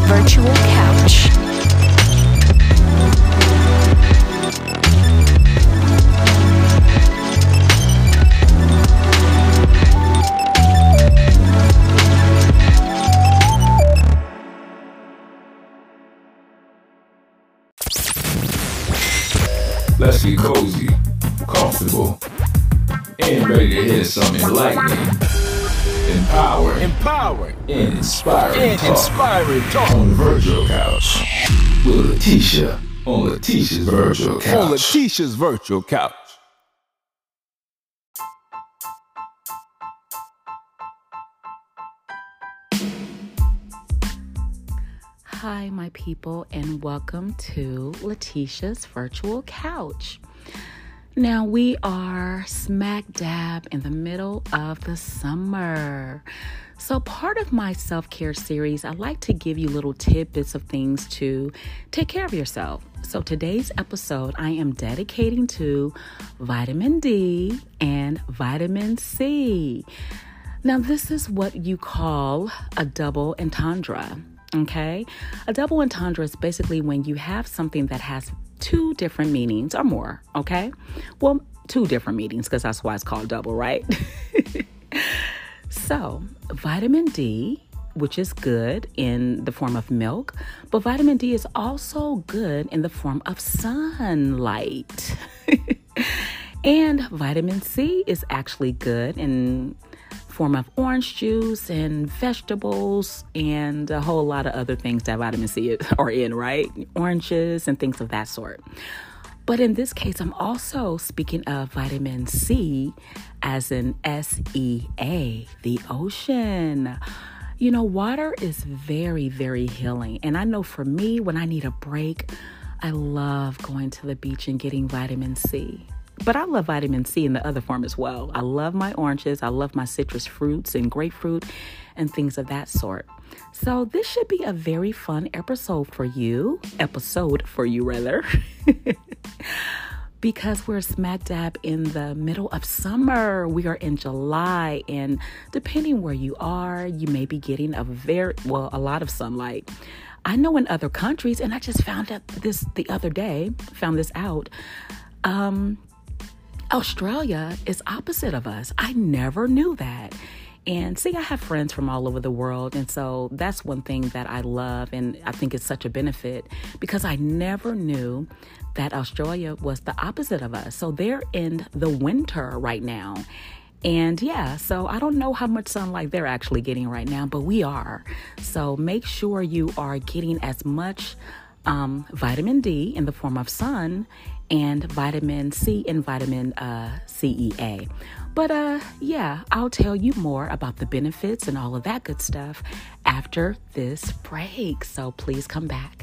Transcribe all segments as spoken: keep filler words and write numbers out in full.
virtual couch. Let's get cozy, comfortable, and ready to hear some enlightening, empowering, empowering, and inspiring and talk inspiring talk on the virtual couch with Letitia on Letitia's virtual couch. On Letitia's virtual couch. Hi, my people, and welcome to Letitia's virtual couch. Now, we are smack dab in the middle of the summer. So part of my self-care series, I like to give you little tidbits of things to take care of yourself. So today's episode, I am dedicating to vitamin D and vitamin C. Now, this is what you call a double entendre. Okay, a double entendre is basically when you have something that has two different meanings or more. Okay, well, two different meanings because that's why it's called double, right? So, vitamin D, which is good in the form of milk, but vitamin D is also good in the form of sunlight. And vitamin C is actually good in form of orange juice and vegetables and a whole lot of other things that vitamin C are in, right? Oranges and things of that sort. But in this case, I'm also speaking of vitamin C as in S E A, the ocean. You know, water is very, very healing. And I know for me, when I need a break, I love going to the beach and getting vitamin C. But I love vitamin C in the other form as well. I love my oranges. I love my citrus fruits and grapefruit and things of that sort. So this should be a very fun episode for you, episode for you rather, because we're smack dab in the middle of summer. We are in July, and depending where you are, you may be getting a very, well, a lot of sunlight. I know in other countries, and I just found out this the other day, found this out, um, Australia is opposite of us. I never knew that. And see, I have friends from all over the world. And so that's one thing that I love. And I think it's such a benefit because I never knew that Australia was the opposite of us. So they're in the winter right now. And yeah, so I don't know how much sunlight they're actually getting right now, but we are. So make sure you are getting as much um, vitamin D in the form of sun and vitamin C and vitamin uh, C E A. But uh, yeah, I'll tell you more about the benefits and all of that good stuff after this break. So please come back.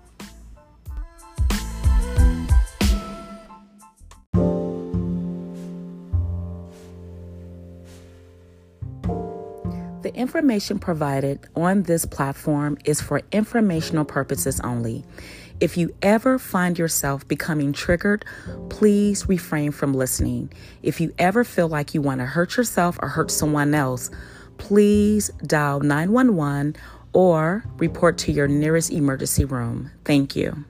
The information provided on this platform is for informational purposes only. If you ever find yourself becoming triggered, please refrain from listening. If you ever feel like you want to hurt yourself or hurt someone else, please dial nine one one or report to your nearest emergency room. Thank you.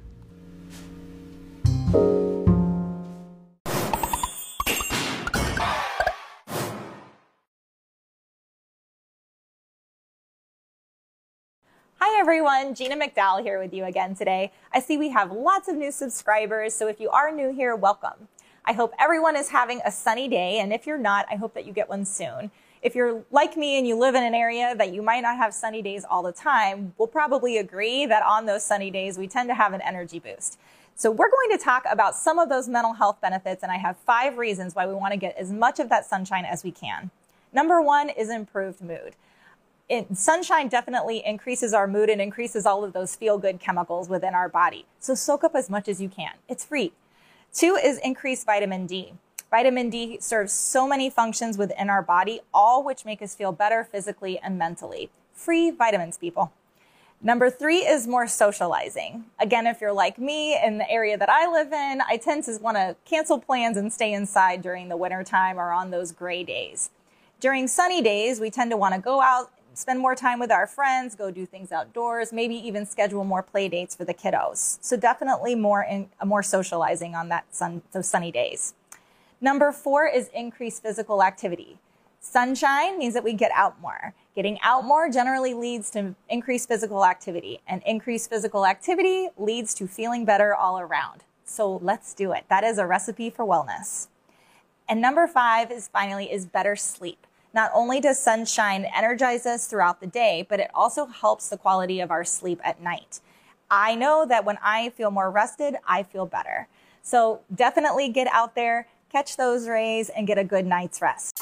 Hi everyone, Gina McDowell here with you again today. I see we have lots of new subscribers, so if you are new here, welcome. I hope everyone is having a sunny day, and if you're not, I hope that you get one soon. If you're like me and you live in an area that you might not have sunny days all the time, we'll probably agree that on those sunny days, we tend to have an energy boost. So we're going to talk about some of those mental health benefits, and I have five reasons why we want to get as much of that sunshine as we can. Number one is improved mood. It, sunshine definitely increases our mood and increases all of those feel-good chemicals within our body. So soak up as much as you can. It's free. Two is increased vitamin D. Vitamin D serves so many functions within our body, all which make us feel better physically and mentally. Free vitamins, people. Number three is more socializing. Again, if you're like me in the area that I live in, I tend to want to cancel plans and stay inside during the wintertime or on those gray days. During sunny days, we tend to want to go out, spend more time with our friends, go do things outdoors, maybe even schedule more play dates for the kiddos. So definitely more in, more socializing on that sun, those sunny days. Number four is increased physical activity. Sunshine means that we get out more. Getting out more generally leads to increased physical activity, and increased physical activity leads to feeling better all around. So let's do it. That is a recipe for wellness. And number five is finally is better sleep. Not only does sunshine energize us throughout the day, but it also helps the quality of our sleep at night. I know that when I feel more rested, I feel better. So definitely get out there, catch those rays, and get a good night's rest.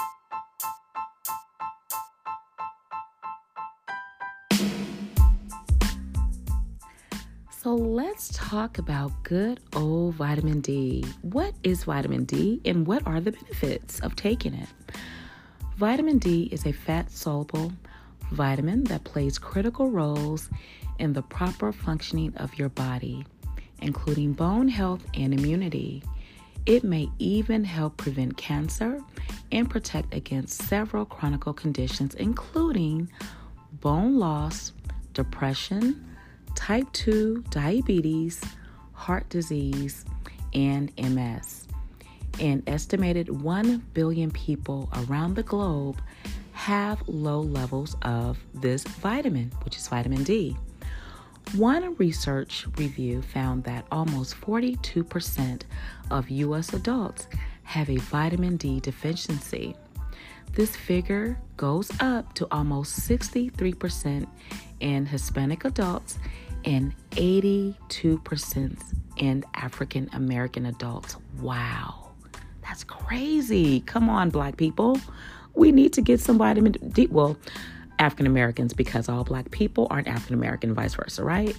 So let's talk about good old vitamin D. What is vitamin D and what are the benefits of taking it? Vitamin D is a fat-soluble vitamin that plays critical roles in the proper functioning of your body, including bone health and immunity. It may even help prevent cancer and protect against several chronic conditions, including bone loss, depression, type two diabetes, heart disease, and M S. An estimated one billion people around the globe have low levels of this vitamin, which is vitamin D. One research review found that almost forty-two percent of U S adults have a vitamin D deficiency. This figure goes up to almost sixty-three percent in Hispanic adults and eighty-two percent in African American adults. Wow, that's crazy. Come on, Black people. We need to get some vitamin D. Well, African Americans, because all Black people aren't African American, vice versa, right?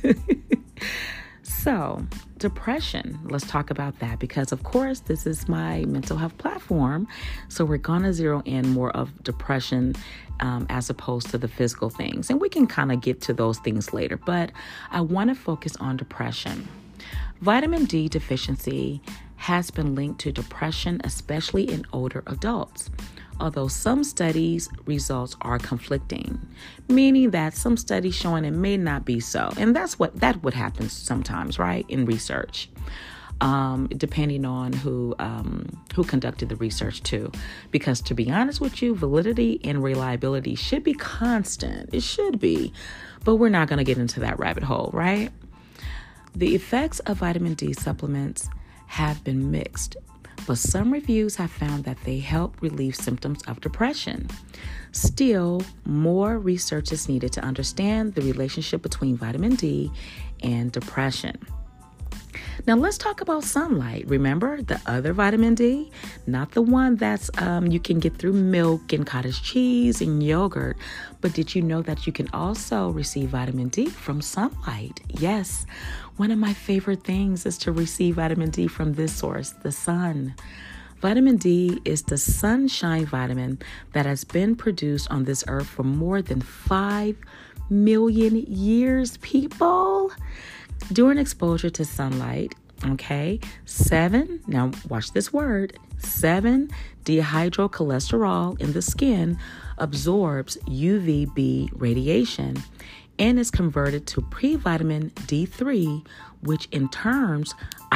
So, depression, let's talk about that because, of course, this is my mental health platform. So we're going to zero in more of depression um, as opposed to the physical things. And we can kind of get to those things later, but I want to focus on depression. Vitamin D deficiency has been linked to depression, especially in older adults. Although some studies results are conflicting, meaning that some studies showing it may not be so. And that's what that would happen sometimes, right? In research, um, depending on who um, who conducted the research too. Because to be honest with you, validity and reliability should be constant. It should be, but we're not going to get into that rabbit hole, right? The effects of vitamin D supplements have been mixed, but some reviews have found that they help relieve symptoms of depression. Still, more research is needed to understand the relationship between vitamin D and depression. Now, let's talk about sunlight. Remember the other vitamin D? Not the one that's um, you can get through milk and cottage cheese and yogurt. But did you know that you can also receive vitamin D from sunlight? Yes, one of my favorite things is to receive vitamin D from this source, the sun. Vitamin D is the sunshine vitamin that has been produced on this earth for more than five million years, people. During exposure to sunlight, okay, seven, now watch this word, seven dehydrocholesterol in the skin absorbs U V B radiation and is converted to pre-vitamin D three, which in turn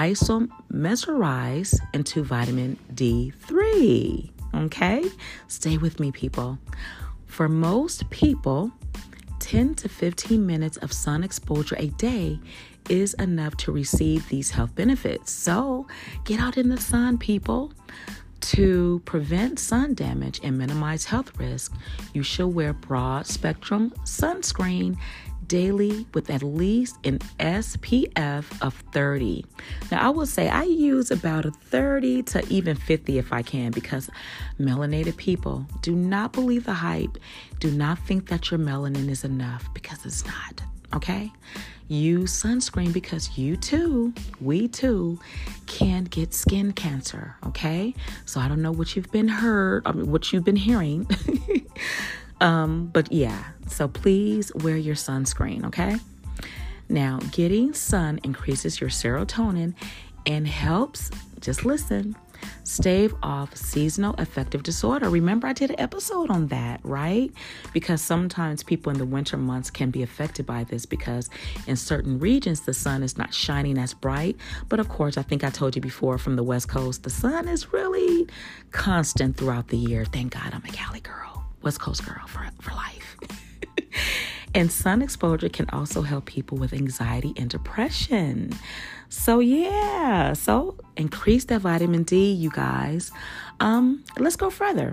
isomerize into vitamin D three, okay? Stay with me, people. For most people, ten to fifteen minutes of sun exposure a day is enough to receive these health benefits. So get out in the sun, people. To prevent sun damage and minimize health risk, you should wear broad spectrum sunscreen daily with at least an S P F of thirty. Now, I will say I use about a thirty to even fifty if I can, because melanated people, do not believe the hype. Do not think that your melanin is enough, because it's not, okay? Use sunscreen because you too, we too, can get skin cancer, okay? So I don't know what you've been heard, I mean, what you've been hearing. um, but yeah, so please wear your sunscreen, okay? Now, getting sun increases your serotonin and helps, just listen, Stave off seasonal affective disorder. Remember, I did an episode on that, right? Because sometimes people in the winter months can be affected by this because in certain regions, the sun is not shining as bright. But of course, I think I told you before from the West Coast, the sun is really constant throughout the year. Thank God I'm a Cali girl, West Coast girl for, for life. And sun exposure can also help people with anxiety and depression. So yeah, so increase that vitamin D, you guys. Um, let's go further.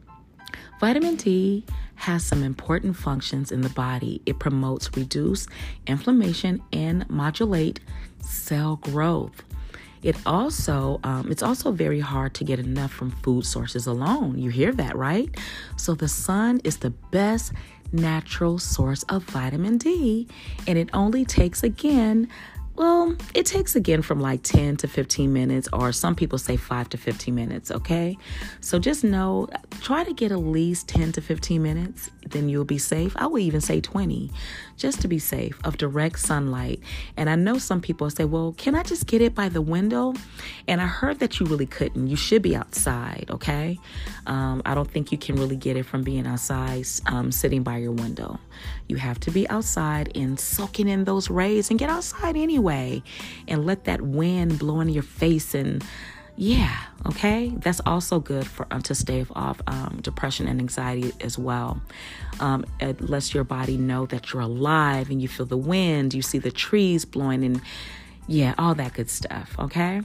Vitamin D has some important functions in the body. It promotes reduced inflammation and modulate cell growth. It also, um, it's also very hard to get enough from food sources alone. You hear that, right? So the sun is the best natural source of vitamin D, and it only takes again Well, it takes again from like ten to fifteen minutes, or some people say five to fifteen minutes, okay? So just know, try to get at least ten to fifteen minutes, then you'll be safe. I would even say twenty, just to be safe, of direct sunlight. And I know some people say, well, can I just get it by the window? And I heard that you really couldn't. You should be outside, okay? Um, I don't think you can really get it from being outside, um, sitting by your window. You have to be outside and soaking in those rays, and get outside anyway and let that wind blow in your face. And yeah, okay, that's also good for um, to stave off um, depression and anxiety as well. Um, it lets your body know that you're alive and you feel the wind, you see the trees blowing, and yeah, all that good stuff. Okay,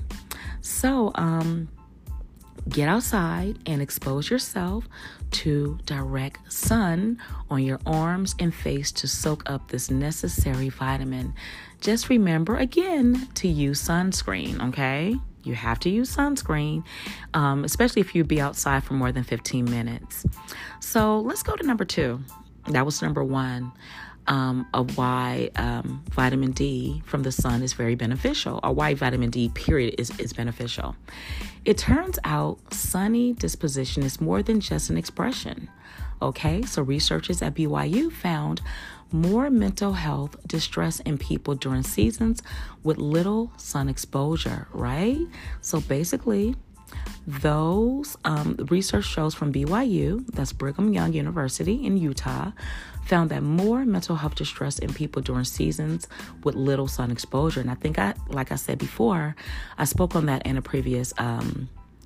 so um get outside and expose yourself to direct sun on your arms and face to soak up this necessary vitamin. Just remember again to use sunscreen, okay? You have to use sunscreen, um, especially if you be outside for more than fifteen minutes. So let's go to number two. That was number one. Um, of why um, vitamin D from the sun is very beneficial, or why vitamin D, period, is, is beneficial. It turns out sunny disposition is more than just an expression. Okay, so researchers at B Y U found more mental health distress in people during seasons with little sun exposure, right? So basically, those um, research shows from B Y U, that's Brigham Young University in Utah, found that more mental health distress in people during seasons with little sun exposure. And I think I, like I said before, I spoke on that in a previous, um,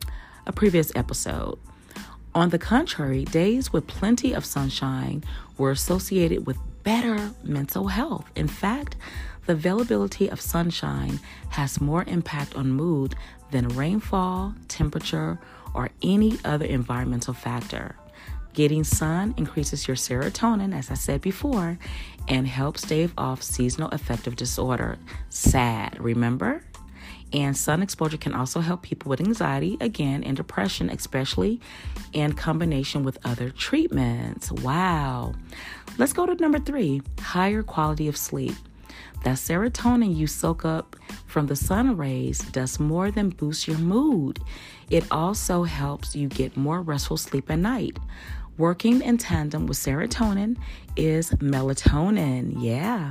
a previous episode. On the contrary, days with plenty of sunshine were associated with better mental health. In fact, the availability of sunshine has more impact on mood than rainfall, temperature, or any other environmental factor. Getting sun increases your serotonin, as I said before, and helps stave off seasonal affective disorder, S A D, remember? And sun exposure can also help people with anxiety, again, and depression, especially in combination with other treatments. Wow. Let's go to number three, higher quality of sleep. That serotonin you soak up from the sun rays does more than boost your mood. It also helps you get more restful sleep at night. Working in tandem with serotonin is melatonin. Yeah.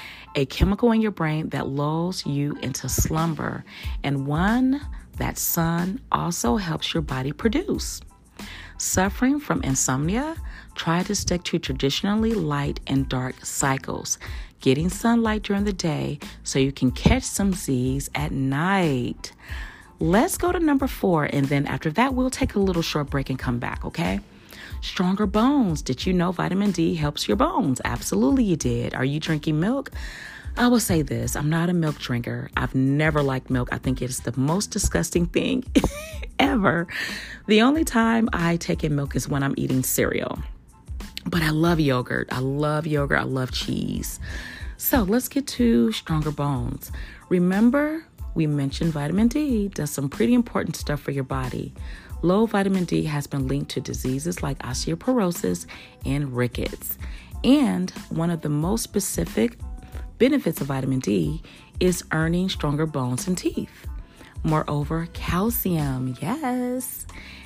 A chemical in your brain that lulls you into slumber, and one that sun also helps your body produce. Suffering from insomnia? Try to stick to traditionally light and dark cycles, getting sunlight during the day so you can catch some Z's at night. Let's go to number four, and then after that, we'll take a little short break and come back, okay? Stronger bones. Did you know vitamin D helps your bones? Absolutely you did. Are you drinking milk? I will say this. I'm not a milk drinker. I've never liked milk. I think it's the most disgusting thing ever. The only time I take in milk is when I'm eating cereal. But I love yogurt. I love yogurt. I love cheese. So let's get to stronger bones. Remember, we mentioned vitamin D does some pretty important stuff for your body. Low vitamin D has been linked to diseases like osteoporosis and rickets. And one of the most specific benefits of vitamin D is earning stronger bones and teeth. Moreover, calcium, yes.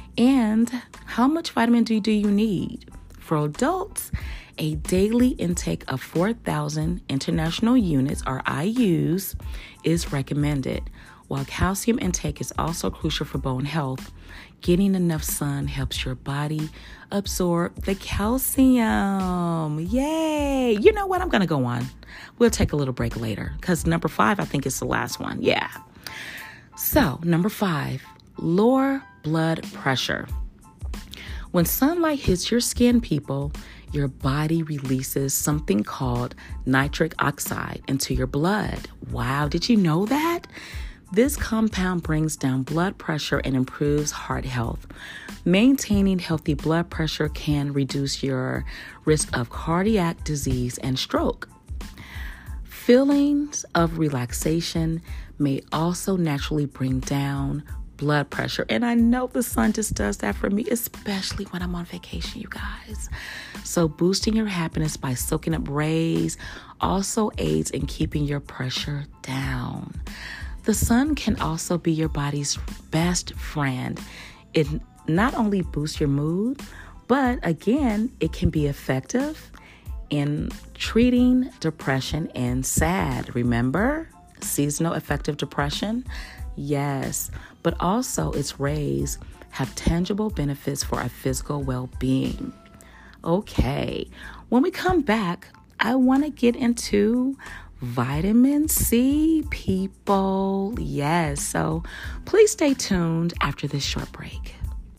And how much vitamin D do you need? For adults, a daily intake of four thousand international units, or I U's, is recommended, while calcium intake is also crucial for bone health, getting enough sun helps your body absorb the calcium. Yay! You know what? I'm going to go on. We'll take a little break later because number five, I think, is the last one. Yeah. So, number five, lower blood pressure. When sunlight hits your skin, people, your body releases something called nitric oxide into your blood. Wow, did you know that? This compound brings down blood pressure and improves heart health. Maintaining healthy blood pressure can reduce your risk of cardiac disease and stroke. Feelings of relaxation may also naturally bring down blood pressure. And I know the sun just does that for me, especially when I'm on vacation, you guys. So boosting your happiness by soaking up rays also aids in keeping your pressure down. The sun can also be your body's best friend. It not only boosts your mood, but again, it can be effective in treating depression and SAD. Remember? Seasonal affective depression? Yes, but also its rays have tangible benefits for our physical well-being. Okay, when we come back, I want to get into vitamin C, people. Yes, so please stay tuned after this short break.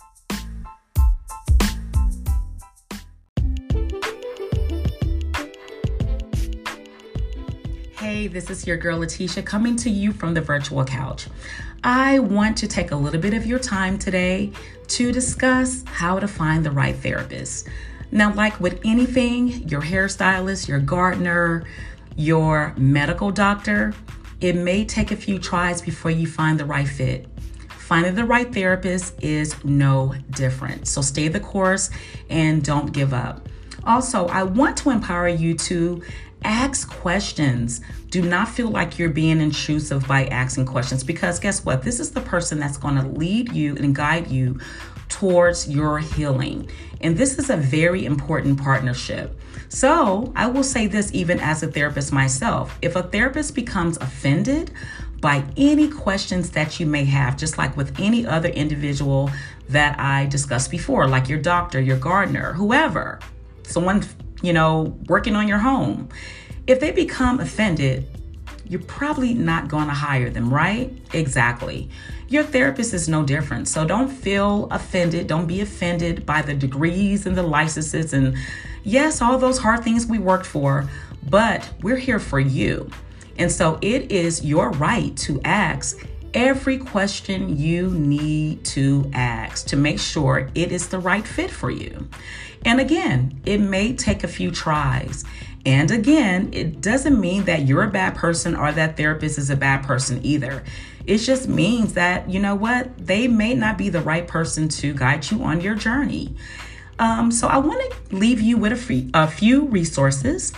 Hey, this is your girl Letitia coming to you from the virtual couch. I want to take a little bit of your time today to discuss how to find the right therapist. Now, like with anything, your hairstylist, your gardener, your medical doctor, it may take a few tries before you find the right fit. Finding the right therapist is no different. So stay the course and don't give up. Also, I want to empower you to ask questions. Do not feel like you're being intrusive by asking questions, because guess what? This is the person that's going to lead you and guide you towards your healing. And this is a very important partnership. So I will say this, even as a therapist myself, if a therapist becomes offended by any questions that you may have, just like with any other individual that I discussed before, like your doctor, your gardener, whoever, someone, you know, working on your home, if they become offended, you're probably not going to hire them, right? Exactly. Your therapist is no different. So don't feel offended. Don't be offended by the degrees and the licenses and yes, all those hard things we worked for, but we're here for you. And so it is your right to ask every question you need to ask to make sure it is the right fit for you. And again, it may take a few tries. And again, it doesn't mean that you're a bad person or that therapist is a bad person either. It just means that, you know what, they may not be the right person to guide you on your journey. Um, so I want to leave you with a, free, a few resources.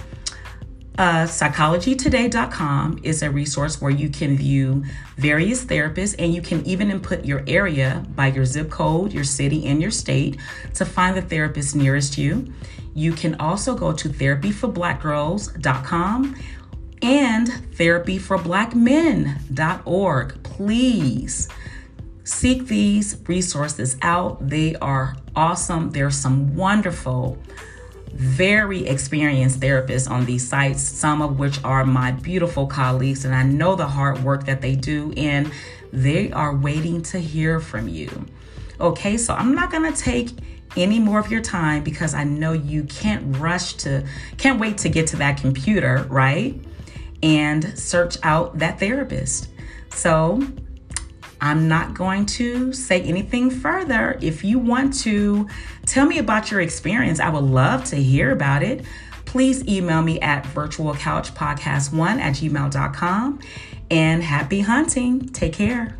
Uh, psychology today dot com is a resource where you can view various therapists, and you can even input your area by your zip code, your city, and your state to find the therapist nearest you. You can also go to therapy for black girls dot com and therapy for black men dot org. Please seek these resources out. They are awesome. There's some wonderful, very experienced therapists on these sites, some of which are my beautiful colleagues, and I know the hard work that they do, and they are waiting to hear from you. Okay, so I'm not going to take any more of your time because I know you can't rush to, can't wait to get to that computer, right? And search out that therapist. So I'm not going to say anything further. If you want to tell me about your experience, I would love to hear about it. Please email me at virtual couch podcast one at gmail dot com. And happy hunting. Take care.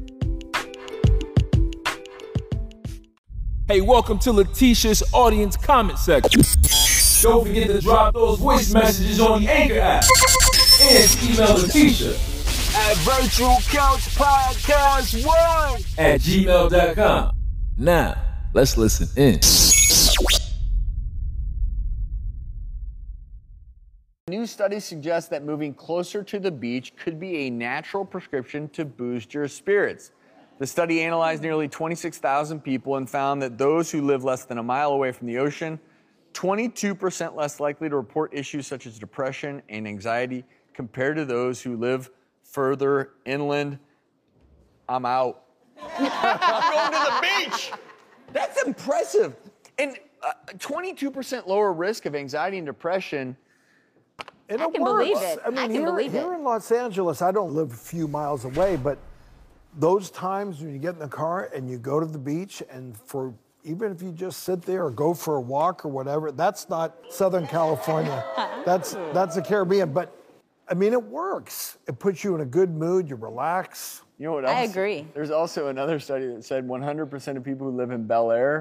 Hey, welcome to Letitia's audience comment section. Don't forget to drop those voice messages on the Anchor app. And email Letitia at virtual couch podcast one at gmail dot com. Now, let's listen in. New studies suggest that moving closer to the beach could be a natural prescription to boost your spirits. The study analyzed nearly twenty-six thousand people and found that those who live less than a mile away from the ocean, twenty-two percent less likely to report issues such as depression and anxiety compared to those who live further inland. I'm out. I'm going to the beach. That's impressive. And uh, twenty-two percent lower risk of anxiety and depression. And I it can works. believe it. I mean, I can here, believe here it. in Los Angeles, I don't live a few miles away, but those times when you get in the car and you go to the beach, and for even if you just sit there or go for a walk or whatever, that's not Southern California. That's that's the Caribbean. But I mean, it works. It puts you in a good mood. You relax. You know what else? I agree. There's also another study that said one hundred percent of people who live in Bel Air.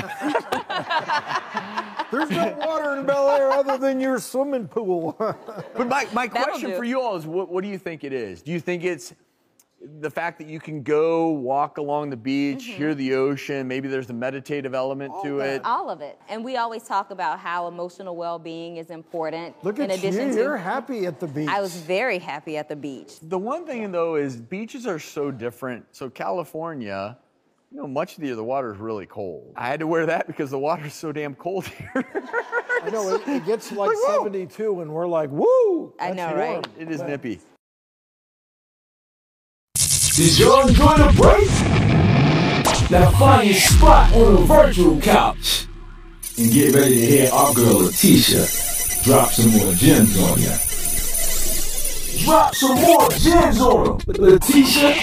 There's no water in Bel Air other than your swimming pool. But my, my That'll question do. for you all is, what, what do you think it is? Do you think it's the fact that you can go walk along the beach, Mm-hmm. hear the ocean, maybe there's a meditative element to it? All of it. And we always talk about how emotional well-being is important. Look in at addition you. to, You're happy at the beach. I was very happy at the beach. The one thing, though, is beaches are so different. So California, you know, much of the year the water is really cold. I had to wear that because the water is so damn cold here. I know, it, it gets like, Like, whoa. seventy-two, and we're like, woo! I that's know, warm. right? It is nippy. Did y'all enjoy the break? Now find your spot on the virtual couch And get ready to hear our girl Letitia drop some more gems on ya. Drop some more gems on them, Letitia.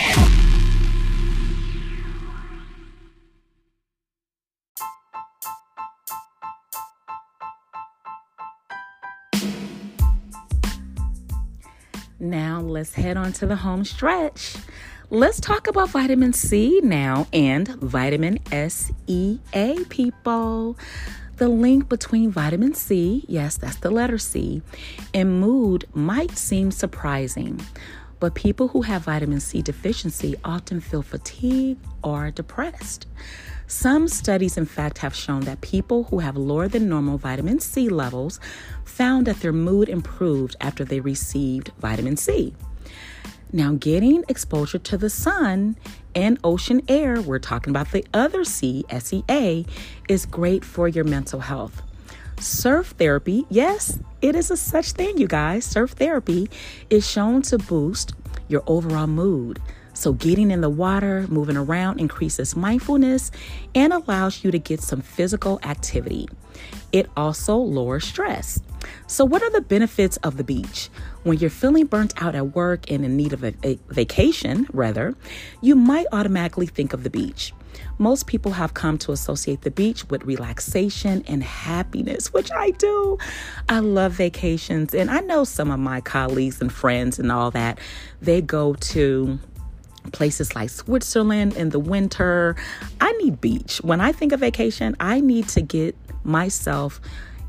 Now let's head on to the home stretch. Let's talk about vitamin C now and vitamin S E A, people. The link between vitamin C, yes, that's the letter C, and mood might seem surprising, but people who have vitamin C deficiency often feel fatigued or depressed. Some studies, in fact, have shown that people who have lower than normal vitamin C levels found that their mood improved after they received vitamin C. Now, getting exposure to the sun and ocean air, we're talking about the other C, S E A, is great for your mental health. Surf therapy, yes, it is a such thing, you guys. Surf therapy is shown to boost your overall mood. So getting in the water, moving around increases mindfulness and allows you to get some physical activity. It also lowers stress. So what are the benefits of the beach? When you're feeling burnt out at work and in need of a, a vacation, rather, you might automatically think of the beach. Most people have come to associate the beach with relaxation and happiness, which I do. I love vacations, and I know some of my colleagues and friends and all that, they go to places like Switzerland in the winter. I need beach. When I think of vacation, I need to get myself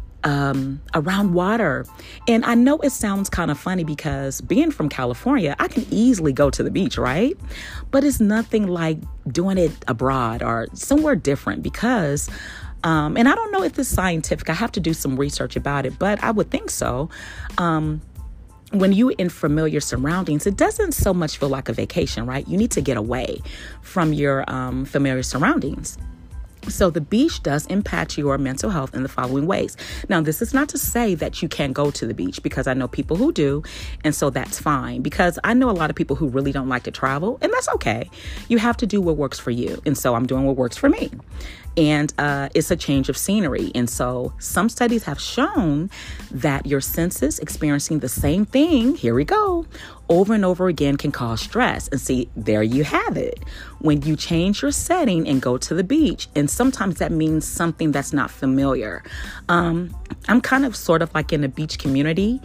um, around water. And I know it sounds kind of funny because being from California, I can easily go to the beach, right? But it's nothing like doing it abroad or somewhere different because, um, and I don't know if this is scientific. I have to do some research about it, but I would think so. Um, When you're in familiar surroundings, it doesn't so much feel like a vacation, right? You need to get away from your um, familiar surroundings. So the beach does impact your mental health in the following ways. Now, this is not to say that you can't go to the beach because I know people who do. And so that's fine because I know a lot of people who really don't like to travel, and that's okay. You have to do what works for you. And so I'm doing what works for me. And uh, it's a change of scenery. And so some studies have shown that your senses experiencing the same thing, here we go, over and over again can cause stress. And see, there you have it. When you change your setting and go to the beach, and sometimes that means something that's not familiar. Um, I'm kind of sort of like in a beach community.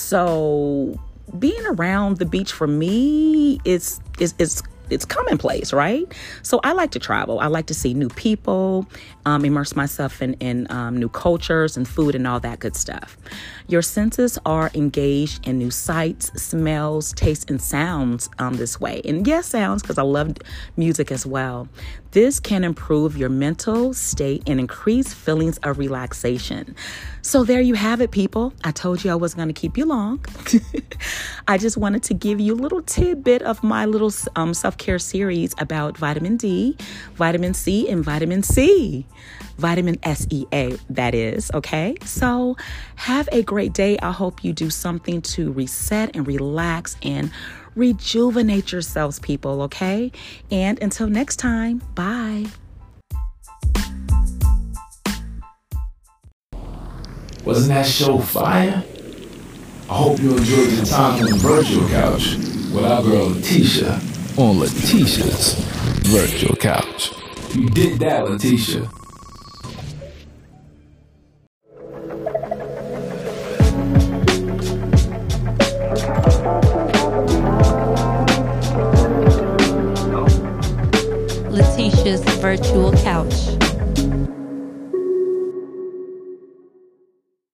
So being around the beach for me is is is it's commonplace, right? So I like to travel. I like to see new people, um, immerse myself in, in um, new cultures and food and all that good stuff. Your senses are engaged in new sights, smells, tastes, and sounds um, this way. And yes, sounds, because I love music as well. This can improve your mental state and increase feelings of relaxation. So there you have it, people. I told you I wasn't going to keep you long. I just wanted to give you a little tidbit of my little um, self-care series about vitamin D, vitamin C, and vitamin C. Vitamin S E A, that is, okay? So have a great day. I hope you do something to reset and relax and rejuvenate yourselves, people, okay? And until next time, bye. Wasn't that show fire? I hope you enjoyed your time on the virtual couch with our girl Letitia on Letitia's Virtual Couch. You did that, Letitia. Letitia's Virtual